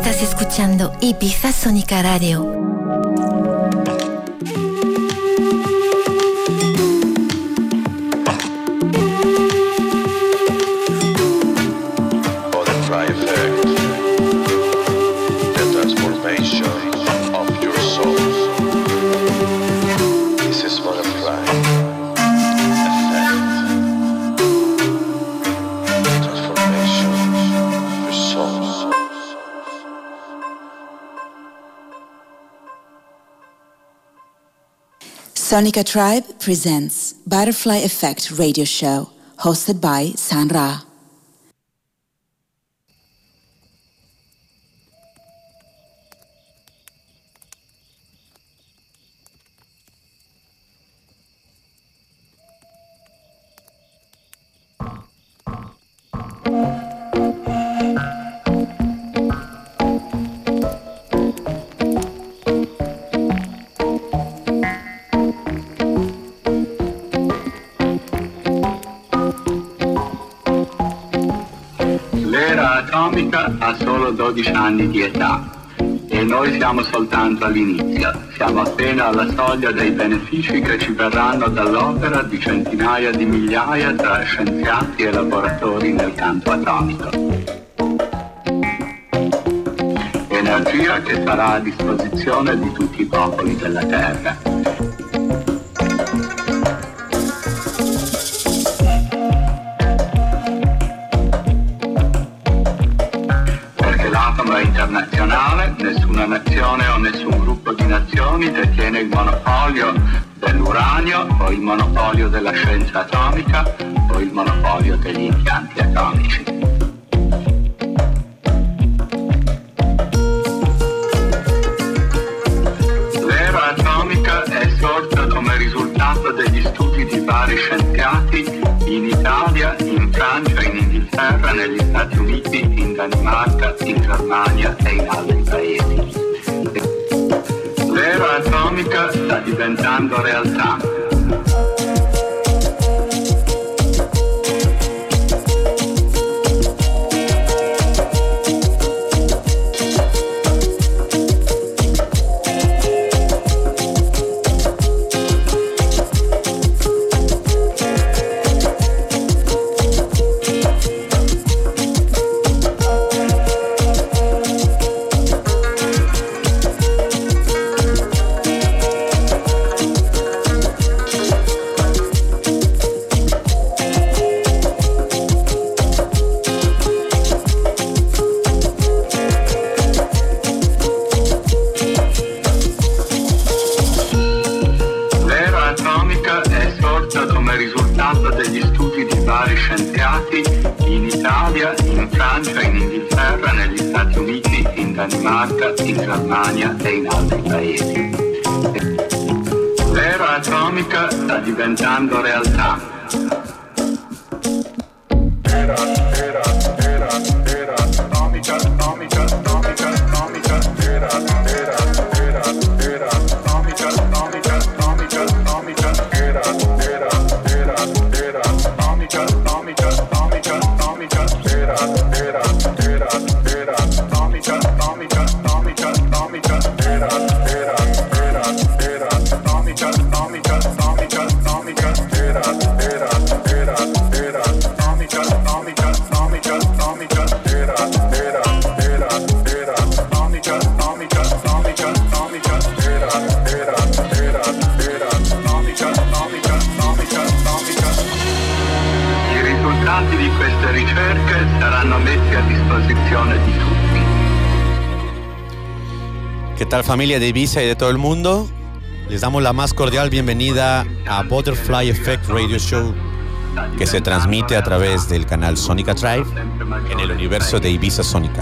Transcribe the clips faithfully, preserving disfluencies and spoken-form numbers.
Estás escuchando Ibiza Sónica Radio. Sonica Tribe presents Butterfly Effect Radio Show, hosted by San Ra. Ha solo dodici anni di età e noi siamo soltanto all'inizio. Siamo appena alla soglia dei benefici che ci verranno dall'opera di centinaia di migliaia tra scienziati e lavoratori nel campo atomico. Energia che sarà a disposizione di tutti i popoli della Terra. Internazionale, nessuna nazione o nessun gruppo di nazioni detiene il monopolio dell'uranio o il monopolio della scienza atomica o il monopolio degli impianti atomici. L'era atomica è sorta come risultato degli studi di vari scienziati in Italia, in Francia, in Inghilterra, negli Stati Uniti, in Danimarca, in Germania e in altri paesi. L'era atomica sta diventando realtà. In Germania e in altri paesi. L'era atomica sta diventando realtà. Era, era, era, era, atomica, atomica, atomica, atomica, era, era, era, era, atomica, atomica, atomica, atomica, era, era, era, era, atomica, atomica, atomica, atomica, era, era, era, era, atomica, atomica, atomica, atomica, era, era, era, era, atomica, atomica, atomica, atomica, era, era, era, era, atomica, atomica, atomica, atomica, era, era, era, era, atomica, atomica, atomica, atomica, era, era, era, era, atomica, atomica, atomica, atomica. I risultati di queste ricerche saranno messi a disposizione di tutti. ¿Qué tal, familia de Ibiza y de todo el mundo? Les damos la más cordial bienvenida a Butterfly Effect Radio Show, que se transmite a través del canal Sonica Tribe en el universo de Ibiza Sónica.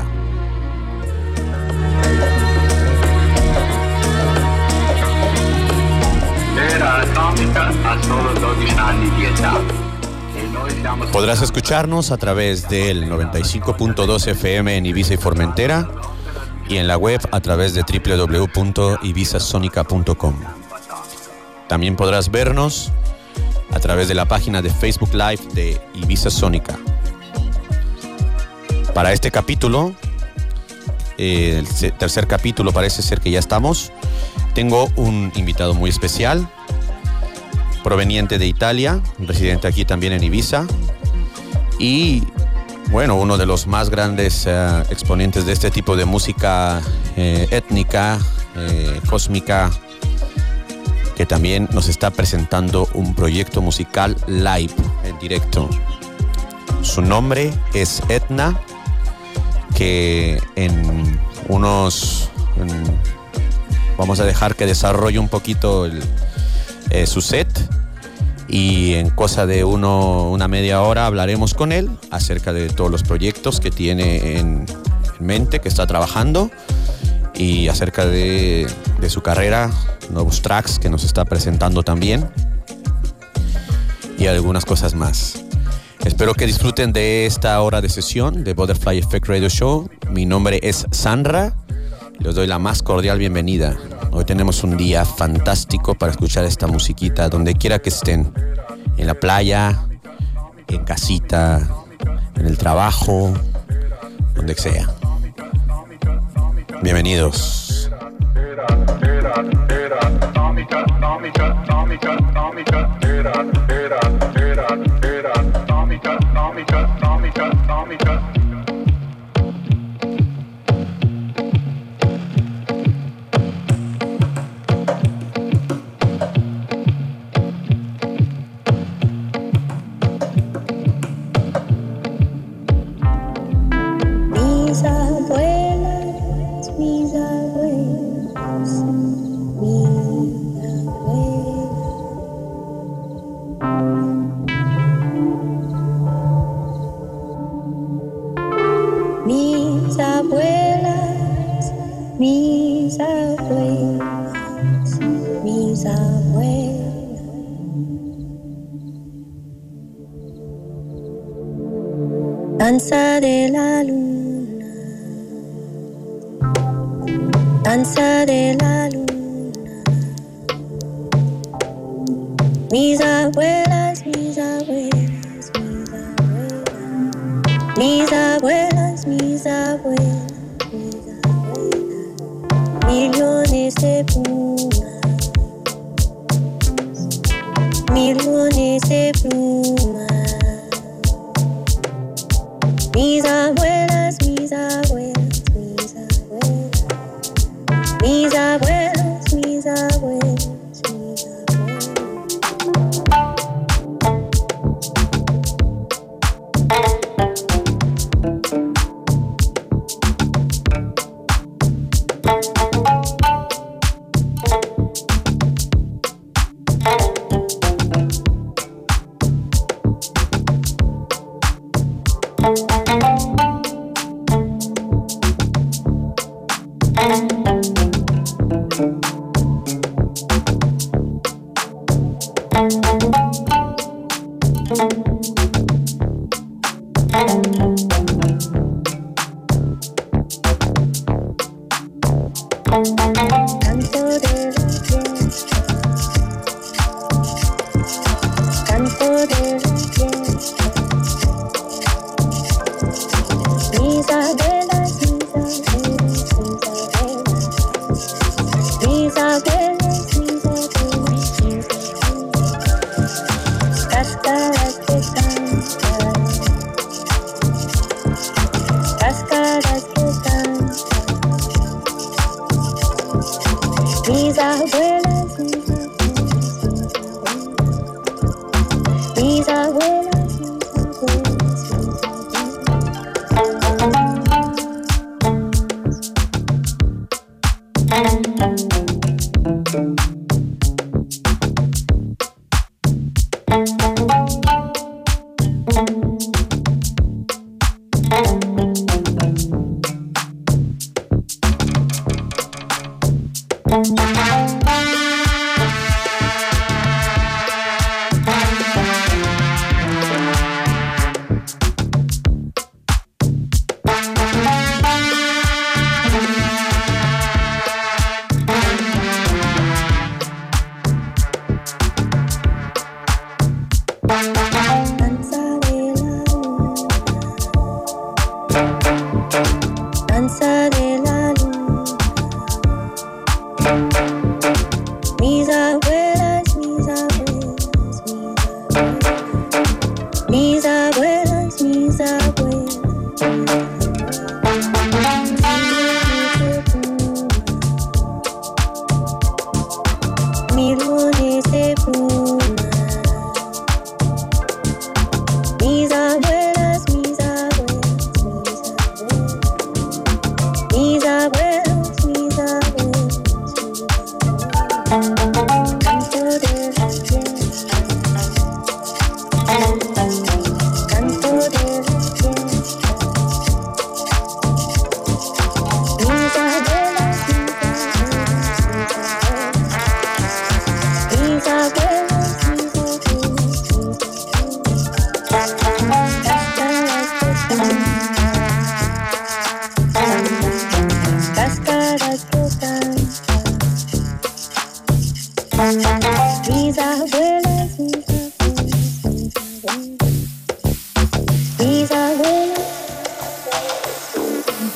L'era atomica ha solo dodici anni di età. Podrás escucharnos a través del noventa y cinco punto dos F M en Ibiza y Formentera y en la web a través de doble u doble u doble u punto ibiza sonica punto com. También podrás vernos a través de la página de Facebook Live de Ibiza Sónica. Para este capítulo Eh, el tercer capítulo parece ser que ya estamos. Tengo un invitado muy especial, proveniente de Italia, residente aquí también en Ibiza. Y bueno, uno de los más grandes uh, exponentes de este tipo de música eh, étnica, eh, cósmica, que también nos está presentando un proyecto musical live, en directo. Su nombre es Etna, que en unos... En, vamos a dejar que desarrolle un poquito el, eh, su set, y en cosa de uno, una media hora hablaremos con él acerca de todos los proyectos que tiene en, en mente, que está trabajando, y acerca de, de su carrera, nuevos tracks que nos está presentando también, y algunas cosas más. Espero que disfruten de esta hora de sesión de Butterfly Effect Radio Show. Mi nombre es Sandra. Les doy la más cordial bienvenida. Hoy tenemos un día fantástico para escuchar esta musiquita donde quiera que estén. En la playa, en casita, en el trabajo, donde sea. Bienvenidos. Danza de la luna, danza de la luna. Mis abuelas, mis abuelas, mis abuelas, mis abuelas, mis abuelas, mis abuelas. Millones de plumas, millones de plumas. Mis abuelas, mis abuelas, mis abuelas, mis abuelas, mis abuelas, mis danza de la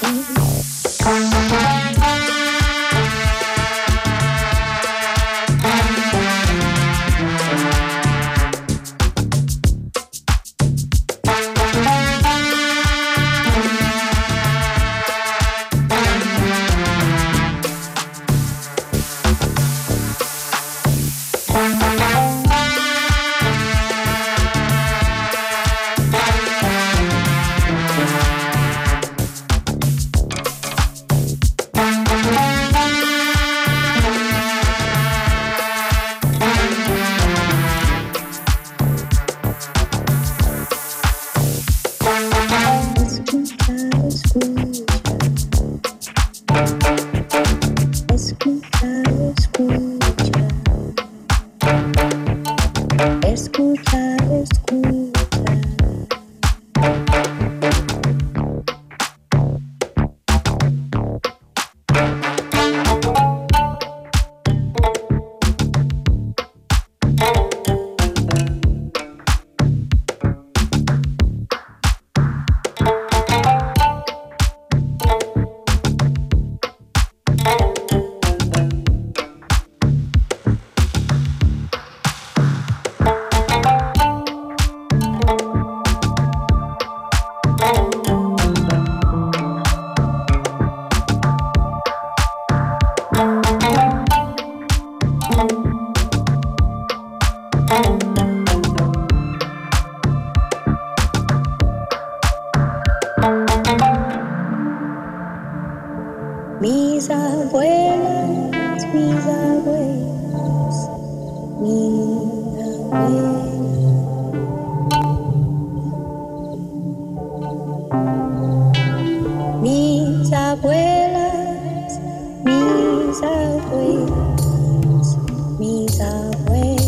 Mis abuelas, mis abuelas, mis abuelas. Mis abuelas, mis abuelas, mis abuelas.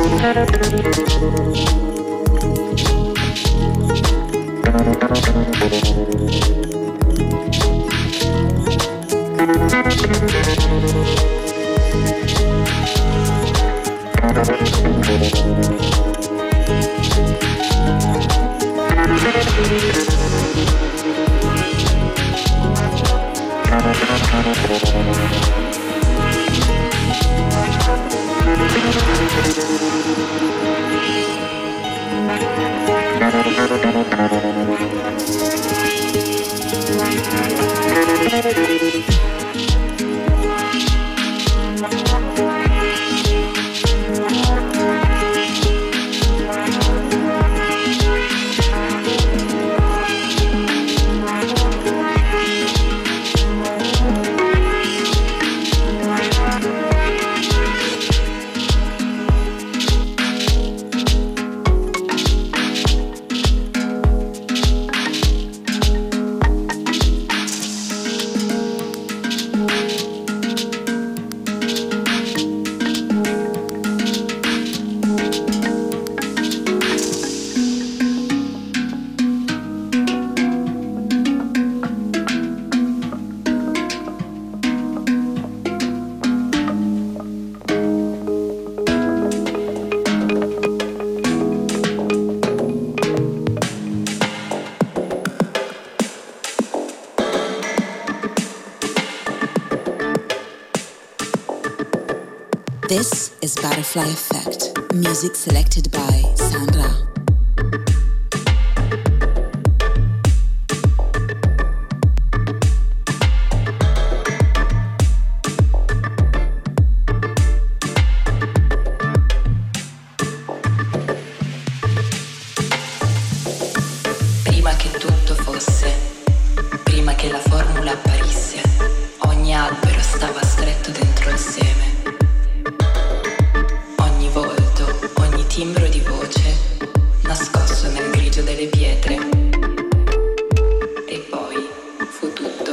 This is Butterfly Effect, music selected by Sandra. Prima che tutto fosse, prima che la formula apparisse, ogni albero stava stretto dentro il seme. Ogni volto, ogni timbro di voce, nascosto nel grigio delle pietre. E poi fu tutto.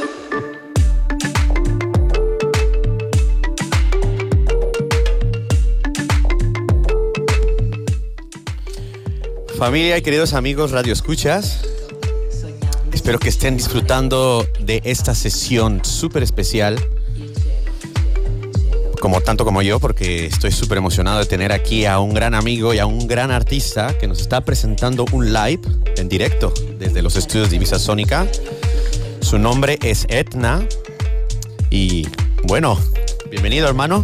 Familia y queridos amigos Radio Escuchas, espero que estén disfrutando de esta sesión súper especial, como tanto como yo, porque estoy súper emocionado de tener aquí a un gran amigo y a un gran artista que nos está presentando un live en directo desde los estudios de Ibiza Sónica. Su nombre es Etna y bueno, bienvenido hermano.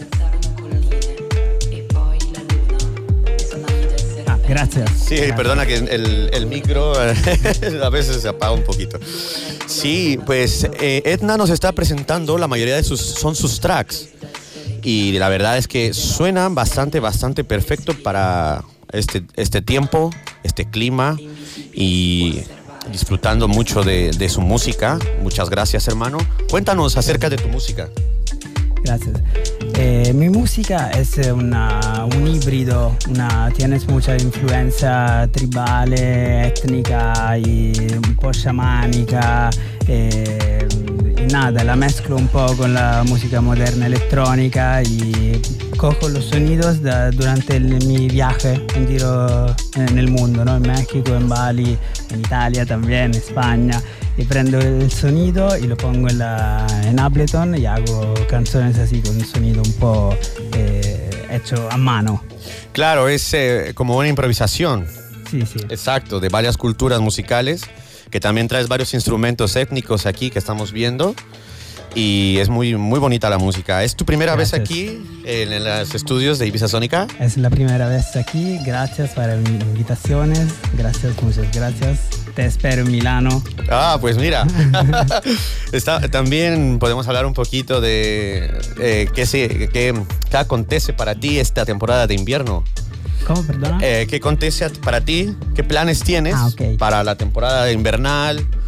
Gracias. Sí, perdona que el, el micro a veces se apaga un poquito. Sí, pues eh, Etna nos está presentando, la mayoría de sus son sus tracks y la verdad es que suenan bastante, bastante perfecto para este, este tiempo, este clima y disfrutando mucho de, de su música. Muchas gracias, hermano. Cuéntanos acerca de tu música. Gracias. Eh, mi música es una, un híbrido, una, tienes mucha influencia tribal, étnica y un po' sciamanica. Eh, y nada, la mezclo un po' con la música moderna electrónica y cojo los sonidos da, durante el, mi viaje en giro en el mundo, ¿no? En México, en Bali, en Italia también, en España. Y prendo el sonido y lo pongo en, la, en Ableton y hago canciones así con un sonido un po' eh, hecho a mano. Claro, es eh, como una improvisación. Sí, sí. Exacto, de varias culturas musicales, que también traes varios instrumentos étnicos aquí que estamos viendo. Y es muy, muy bonita la música. ¿Es tu primera Gracias. vez aquí en, en los estudios de Ibiza Sónica? Es la primera vez aquí. Gracias por las invitaciones. Gracias, muchas gracias. Te espero en Milano. Ah, pues mira. Está, también podemos hablar un poquito de eh, qué, se, qué, qué acontece para ti esta temporada de invierno. ¿Cómo, perdona? Eh, ¿Qué acontece para ti? ¿Qué planes tienes Ah, okay. para la temporada invernal?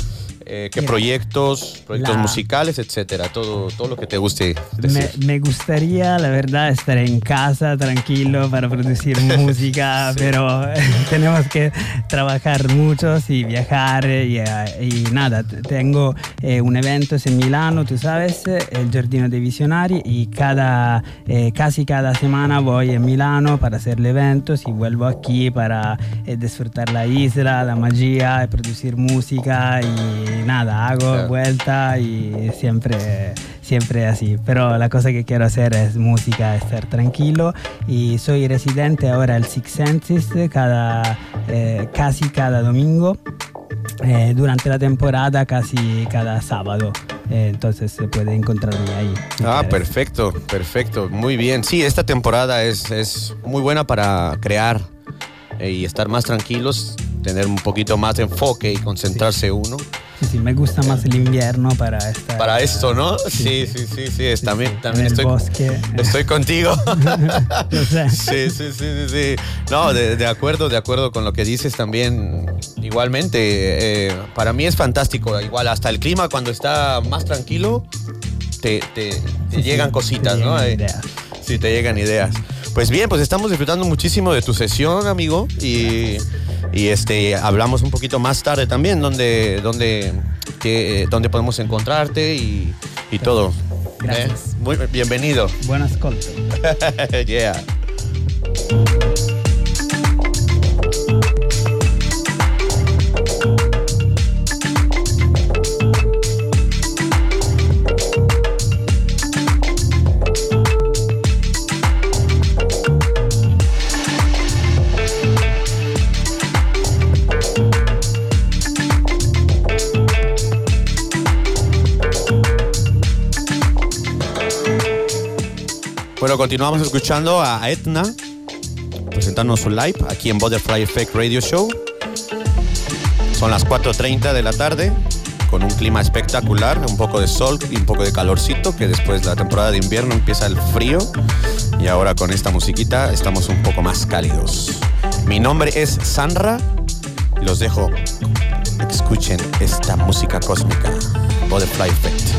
eh, qué Mira, proyectos, proyectos la- musicales, etcétera, todo, todo lo que te guste Me, decir. me gustaría, la verdad, estar en casa tranquilo para producir música, Sí. pero tenemos que trabajar mucho y viajar y, eh, y nada, t- tengo eh, un evento en Milano, tú sabes, el Giardino dei Visionari, y cada, eh, casi cada semana voy a Milano para hacer el evento y vuelvo aquí para eh, disfrutar la isla, la magia, y producir música y nada, hago Claro. vuelta y siempre, siempre así. Pero la cosa que quiero hacer es música, estar tranquilo, y soy residente ahora al Six Senses cada, eh, casi cada domingo. Eh, durante la temporada casi cada sábado, eh, entonces se puede encontrarme ahí. si Ah, quieres. perfecto, perfecto, muy bien. Sí, esta temporada es, es muy buena para crear eh, y estar más tranquilos, tener un poquito más de enfoque y concentrarse uno. Sí, sí, me gusta más el invierno para estar. Para esto, ¿no? Sí, Sí, sí, sí, sí, es- sí, también, sí, también en el estoy, bosque. estoy contigo. Lo sé. Sí, sí, sí, sí, sí. No, de, de acuerdo, de acuerdo con lo que dices también. Igualmente, eh, para mí es fantástico. Igual hasta el clima cuando está más tranquilo, te, te- te Sí, llegan sí, cositas, te ¿no? llegan Eh, ideas. Sí, te llegan ideas. Pues bien, pues estamos disfrutando muchísimo de tu sesión, amigo, y, y este hablamos un poquito más tarde también, donde, donde, que, eh, donde podemos encontrarte y, y todo. Gracias. ¿Eh? Muy bienvenido. Buon ascolto. Yeah. Bueno, continuamos escuchando a Etna presentarnos su live aquí en Butterfly Effect Radio Show. Son las cuatro treinta de la tarde, con un clima espectacular, un poco de sol y un poco de calorcito, que después de la temporada de invierno empieza el frío, y ahora con esta musiquita estamos un poco más cálidos. Mi nombre es Sanra y los dejo que escuchen esta música cósmica, Butterfly Effect.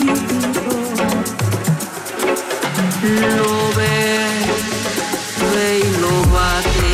chiquitito lo ve, ve y lo bate.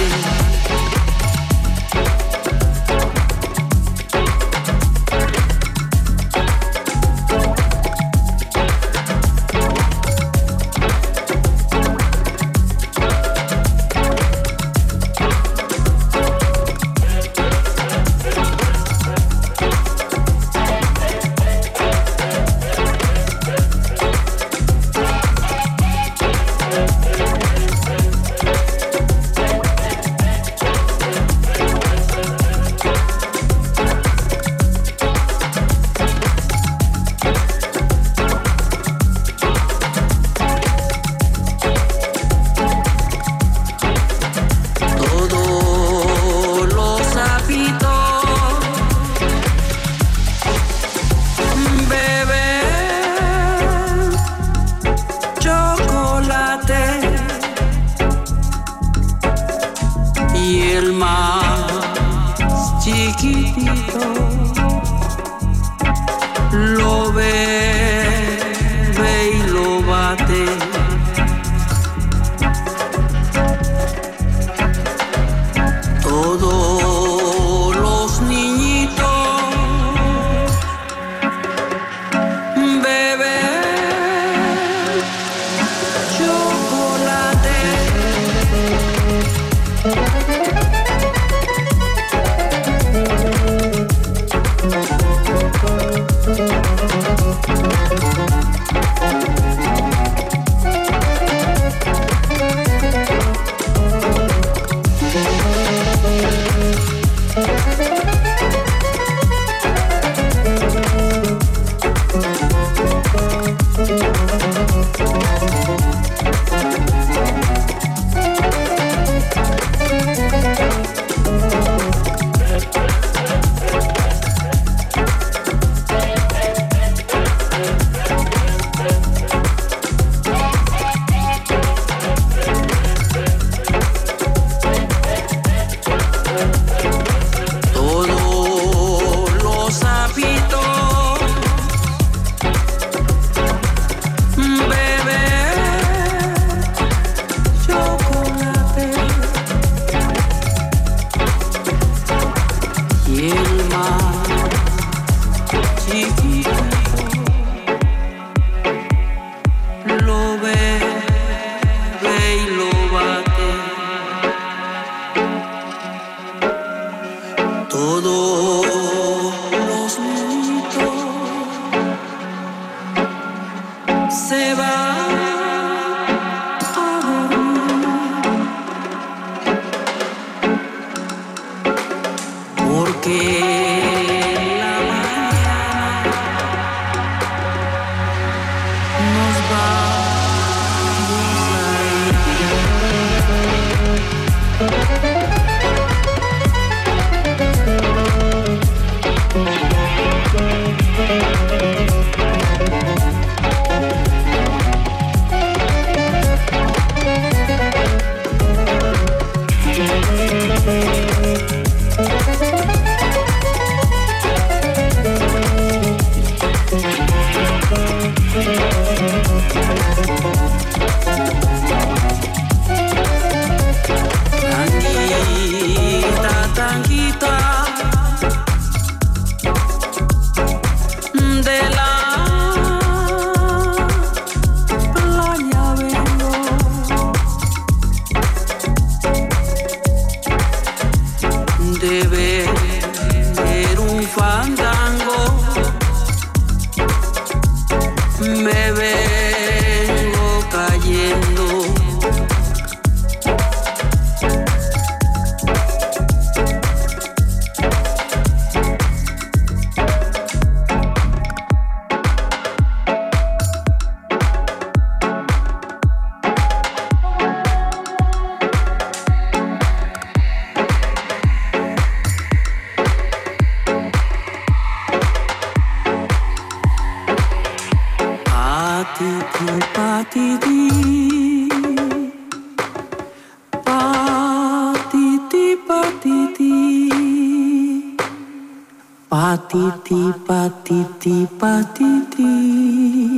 Patiti, patiti, patiti.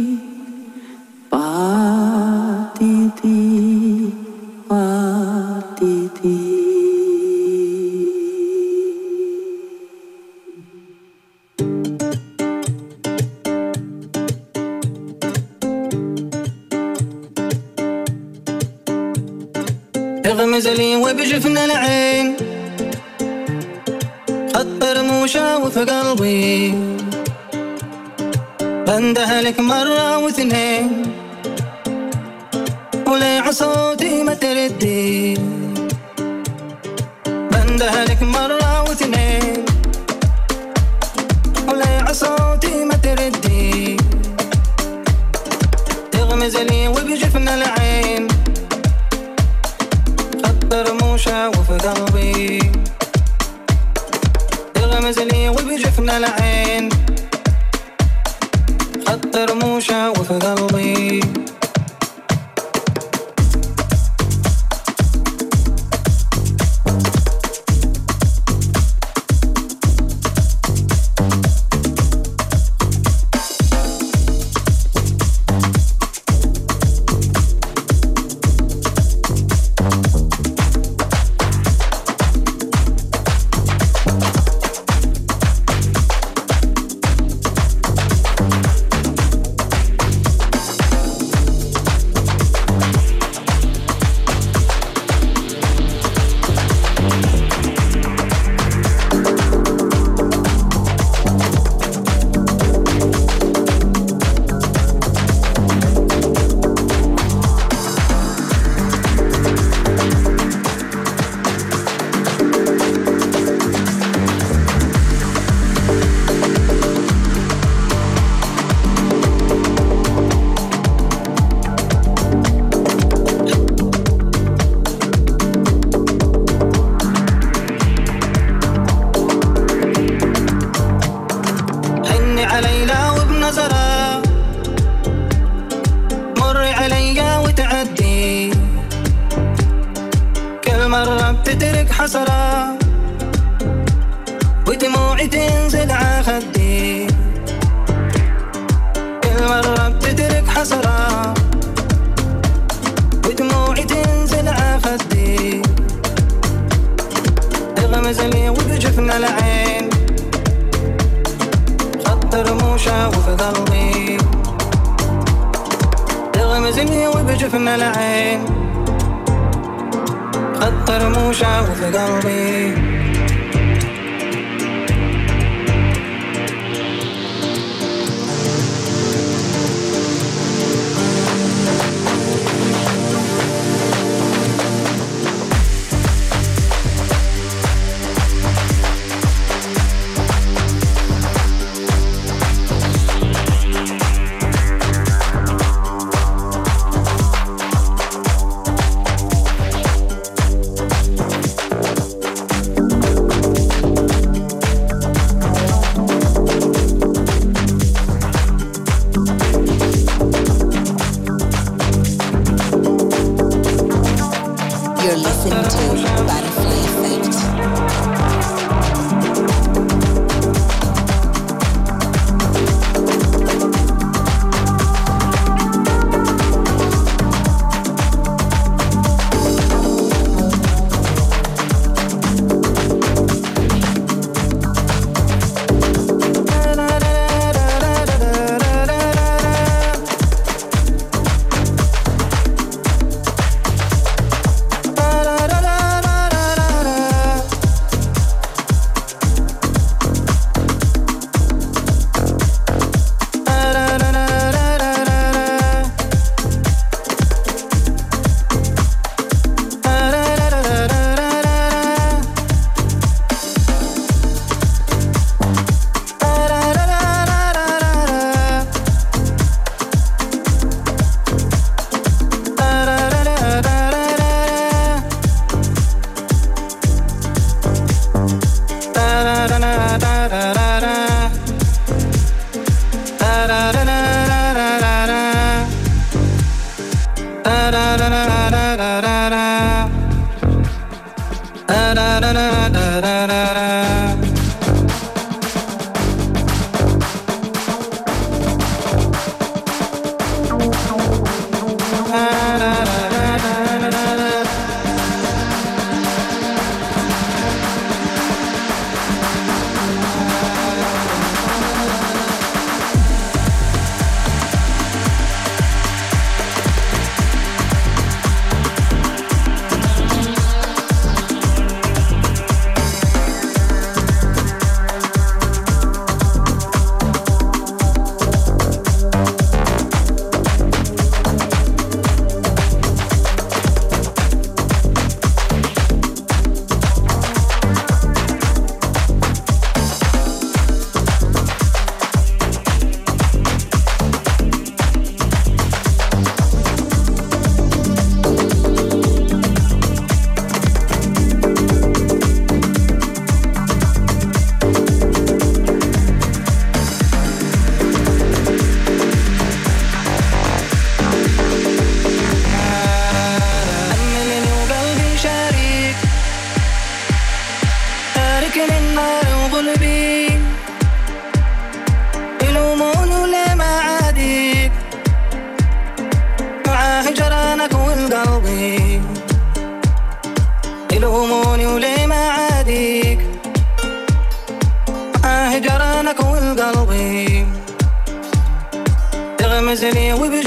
اغمز لي وبجفن العين خط رموشة وفي قلبي بنده لك مرة واثنين ولي صوتي ما تردي بنده لك مرة واثنين ولي صوتي ما تردي تغمز لي وبجفن العين خط رموشة وفي قلبي تغمز لي وبجفن العين خط رموشة وفي قلبي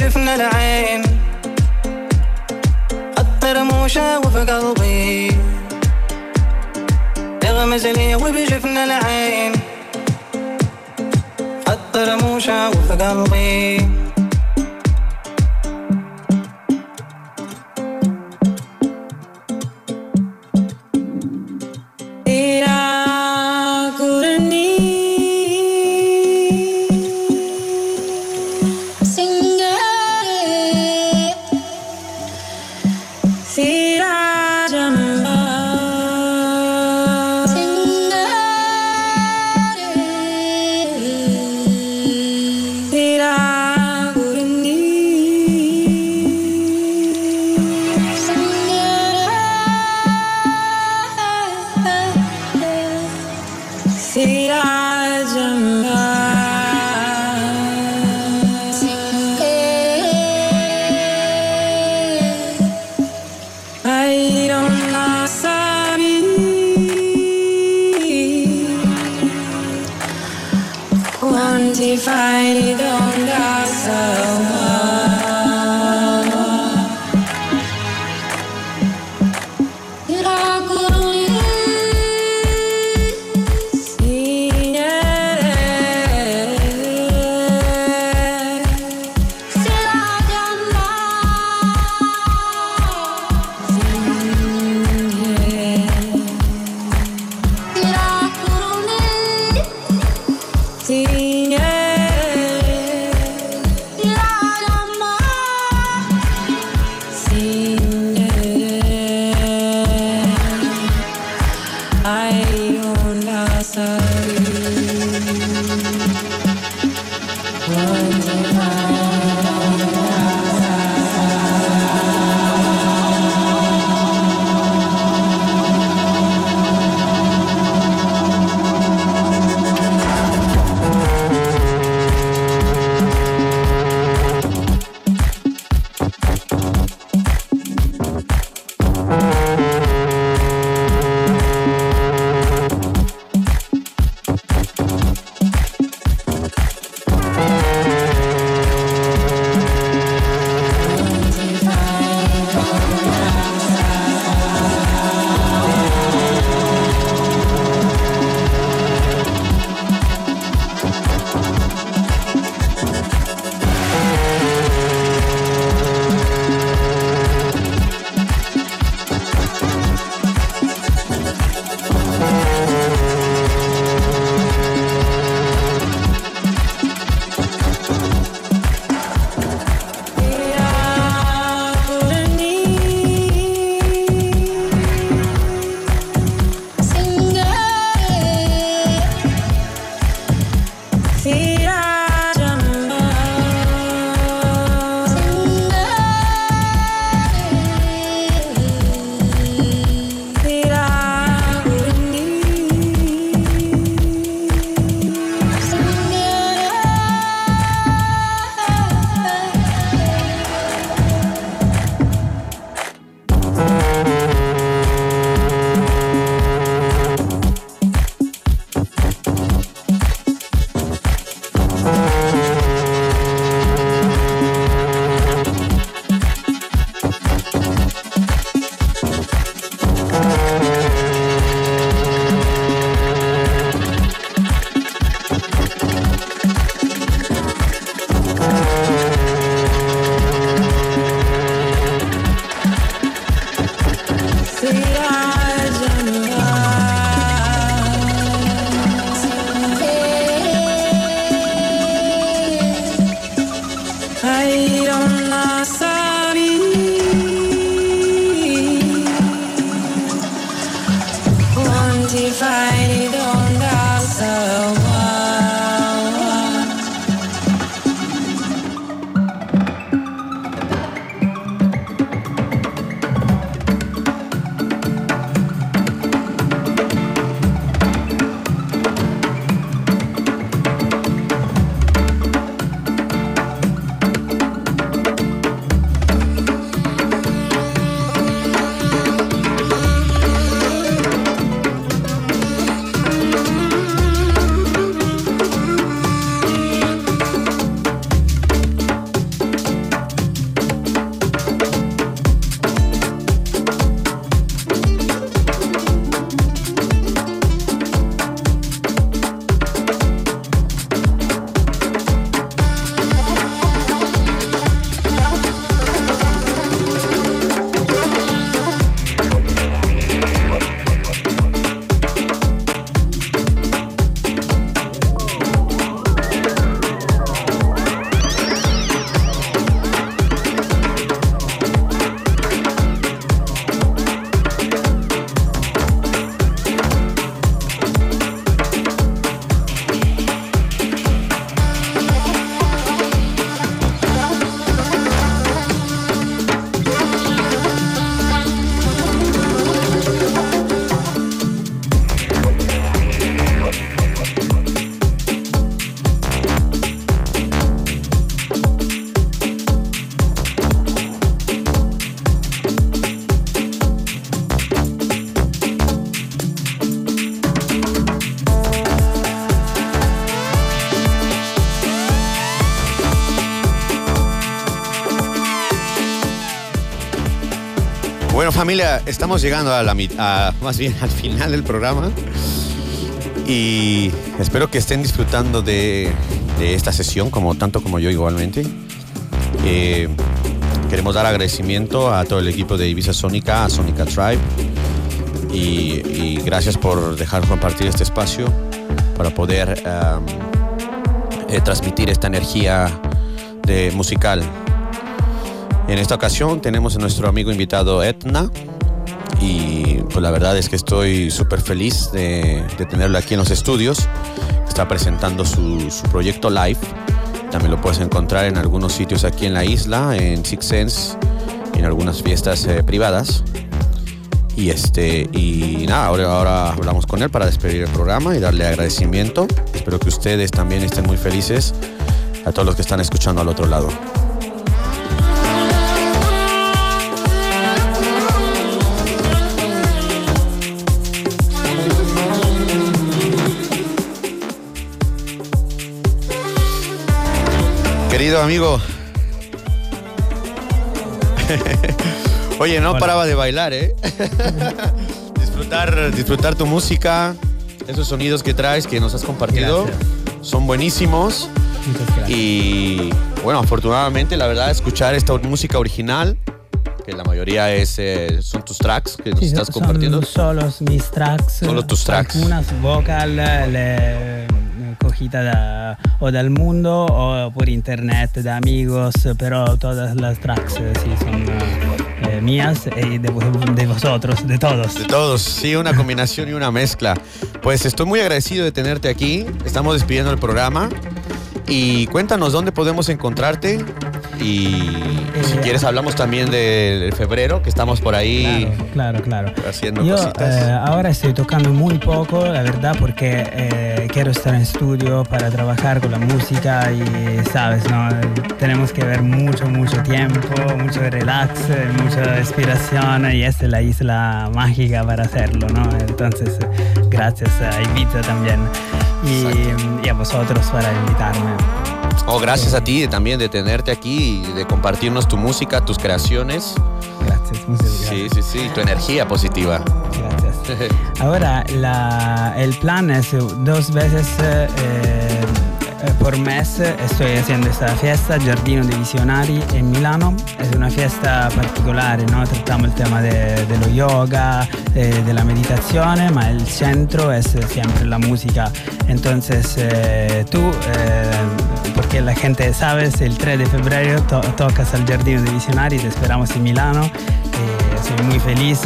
بجفن العين خط رموشة وفي قلبي يغمز لي وبجفن العين خط رموشة وفي قلبي Tira Bueno, familia, estamos llegando a la mit- a, más bien al final del programa y espero que estén disfrutando de, de esta sesión como tanto como yo igualmente. Eh, queremos dar agradecimiento a todo el equipo de Ibiza Sónica, a Sónica Tribe y, y gracias por dejar compartir este espacio para poder um, eh, transmitir esta energía de musical. En esta ocasión tenemos a nuestro amigo invitado Etna y pues la verdad es que estoy súper feliz de, de tenerlo aquí en los estudios. Está presentando su, su proyecto live. También lo puedes encontrar en algunos sitios aquí en la isla, en Six Sense, en algunas fiestas eh, privadas. Y, este, y nada, ahora, ahora hablamos con él para despedir el programa y darle agradecimiento. Espero que ustedes también estén muy felices, a todos los que están escuchando al otro lado. Querido amigo, oye, no Hola. paraba de bailar, ¿eh? disfrutar, disfrutar tu música, esos sonidos que traes, que nos has compartido, Gracias. son buenísimos. Muchas gracias. Y bueno, afortunadamente, la verdad, escuchar esta música original, que la mayoría es, eh, son tus tracks que nos Sí, estás son compartiendo. solo mis tracks. Solo tus tracks. Algunas vocal le cogita da, o dal mundo o por internet de amigos, pero todas las tracks eh, sí son eh, mías y de, de vosotros, de todos. De todos, sí, una combinación y una mezcla. Pues estoy muy agradecido de tenerte aquí. Estamos despidiendo el programa. Y cuéntanos dónde podemos encontrarte. Y si Eh, quieres hablamos también de febrero, que estamos por ahí Claro, claro, claro. haciendo Yo cositas. eh, ahora estoy tocando muy poco, la verdad, porque eh, quiero estar en estudio para trabajar con la música y, sabes, ¿no? Tenemos que ver mucho, mucho tiempo, mucho relax, eh, mucha inspiración y esta es la isla mágica para hacerlo, ¿no? Entonces, gracias a Ibiza también y, y a vosotros para invitarme. Oh, gracias a ti también de tenerte aquí y de compartirnos tu música, tus creaciones. Gracias, muchas gracias. Sí, sí, sí, tu energía positiva. Gracias. Ahora, la, el plan es dos veces eh, eh, por mes estoy haciendo esta fiesta, Giardino dei Visionari en Milano. Es una fiesta particolare, ¿no? Tratamos el tema de, de lo yoga, eh, de la meditación, ma el centro es siempre la música. Entonces, eh, tú, eh, porque la gente sabe, el tres de febrero to tocas al Giardino dei Visionari, te esperamos en Milano. Eh, soy muy feliz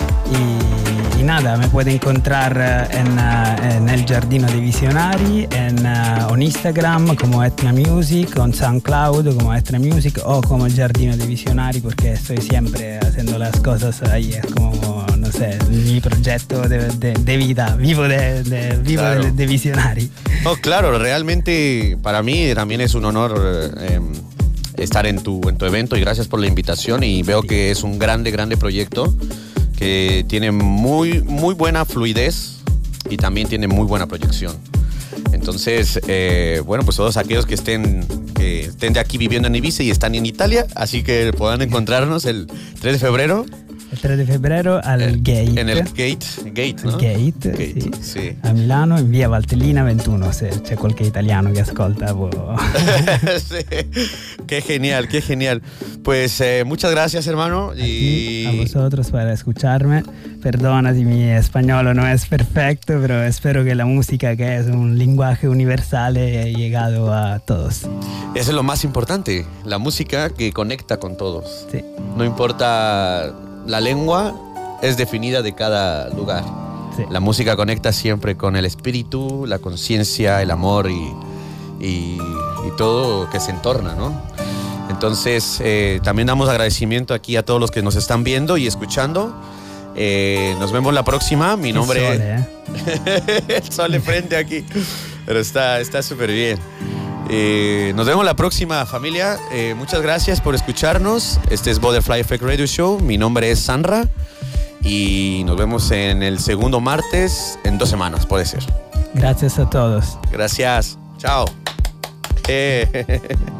y, y nada, me puede encontrar en, uh, en el Giardino dei Visionari, en, uh, en Instagram como Etna Music, en SoundCloud como Etna Music o como el Giardino dei Visionari, porque estoy siempre haciendo las cosas ahí, es como, no sé, mi proyecto de, de, de vida, vivo de, de, vivo Claro. de, de Visionari. Oh, claro, realmente para mí también es un honor eh, estar en tu, en tu evento y gracias por la invitación y veo que es un grande, grande proyecto que tiene muy, muy buena fluidez y también tiene muy buena proyección. Entonces, eh, bueno, pues todos aquellos que estén, que estén de aquí viviendo en Ibiza y están en Italia, así que puedan encontrarnos el tres de febrero. El tres de febrero al eh, Gate. En el Gate, Gate, ¿no? Gate, Gate, sì. sì. A Milano in via Valtellina ventuno, se c'è qualche italiano che ascolta può... Sí. Qué genial, qué genial. Pues eh, muchas gracias, hermano. Y A vosotros para escucharme. Perdona si mi español no es perfecto, pero espero que la música, que es un lenguaje universal, haya llegado a todos. eso es lo más importante, la música que conecta con todos. Sí. No importa la lengua, es definida de cada lugar. Sí. La música conecta siempre con el espíritu, la conciencia, el amor y, y, y todo que se entorna, ¿no? Entonces, eh, también damos agradecimiento aquí a todos los que nos están viendo y escuchando. Eh, nos vemos la próxima. Mi nombre El sole, ¿eh? el sol de frente aquí. Pero está está súper bien. Eh, nos vemos la próxima, familia. Eh, muchas gracias por escucharnos. Este es Butterfly Effect Radio Show. Mi nombre es Sandra. Y nos vemos en el segundo martes en dos semanas, puede ser. Gracias a todos. Gracias. Chao. Eh.